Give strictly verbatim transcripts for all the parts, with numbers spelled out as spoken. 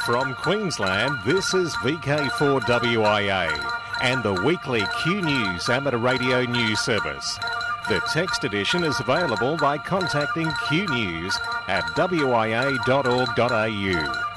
From Queensland, this is V K four W I A and the weekly Q News Amateur Radio News Service. The text edition is available by contacting Q News at w i a dot org dot a u.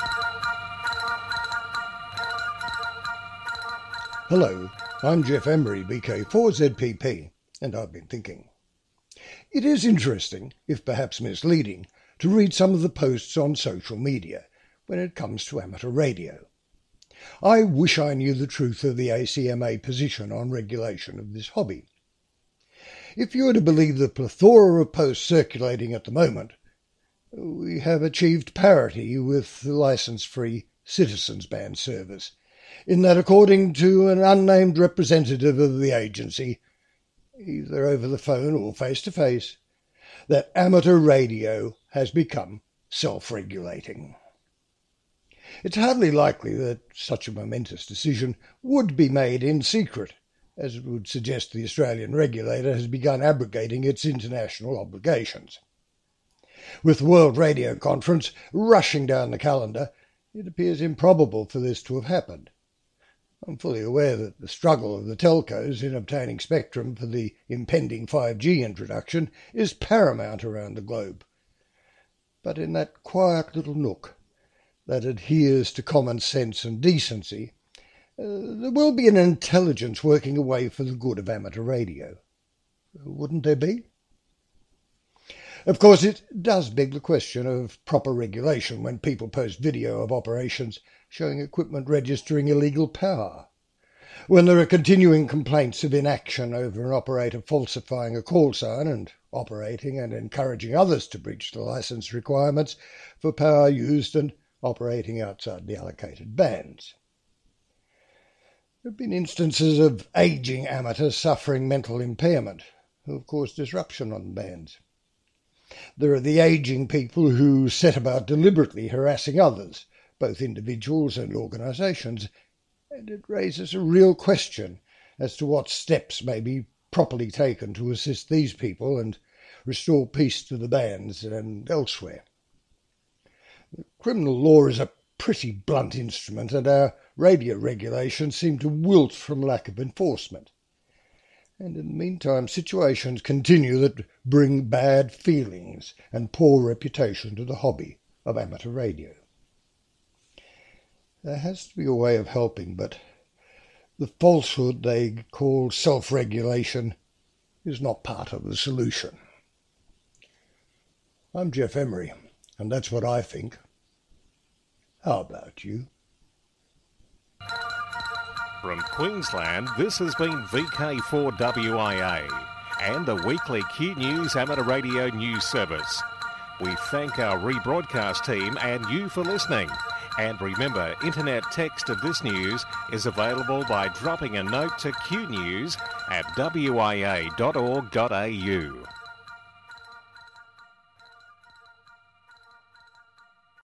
Hello, I'm Jeff Emery, V K four Z P P, and I've been thinking. It is interesting, if perhaps misleading, to read some of the posts on social media when it comes to amateur radio. I wish I knew the truth of the A C M A position on regulation of this hobby. If you are to believe the plethora of posts circulating at the moment, we have achieved parity with the licence-free Citizens Band service, in that according to an unnamed representative of the agency, either over the phone or face-to-face, that amateur radio has become self-regulating. It's hardly likely that such a momentous decision would be made in secret, as it would suggest the Australian regulator has begun abrogating its international obligations. With the World Radio Conference rushing down the calendar, it appears improbable for this to have happened. I'm fully aware that the struggle of the telcos in obtaining spectrum for the impending five G introduction is paramount around the globe. But in that quiet little nook that adheres to common sense and decency, uh, there will be an intelligence working away for the good of amateur radio. Wouldn't there be? Of course, it does beg the question of proper regulation when people post video of operations showing equipment registering illegal power, when there are continuing complaints of inaction over an operator falsifying a call sign and operating and encouraging others to breach the licence requirements for power used and operating outside the allocated bands. There have been instances of ageing amateurs suffering mental impairment who have caused disruption on bands. There are the ageing people who set about deliberately harassing others, both individuals and organisations, and it raises a real question as to what steps may be properly taken to assist these people and restore peace to the bands and elsewhere. Criminal law is a pretty blunt instrument, and our radio regulations seem to wilt from lack of enforcement. And in the meantime, situations continue that bring bad feelings and poor reputation to the hobby of amateur radio. There has to be a way of helping, but the falsehood they call self-regulation is not part of the solution. I'm Jeff Emery, and that's what I think. How about you? From Queensland, this has been V K four W I A and the weekly Q News Amateur Radio News Service. We thank our rebroadcast team and you for listening. And remember, internet text of this news is available by dropping a note to Q News at w i a dot org dot a u.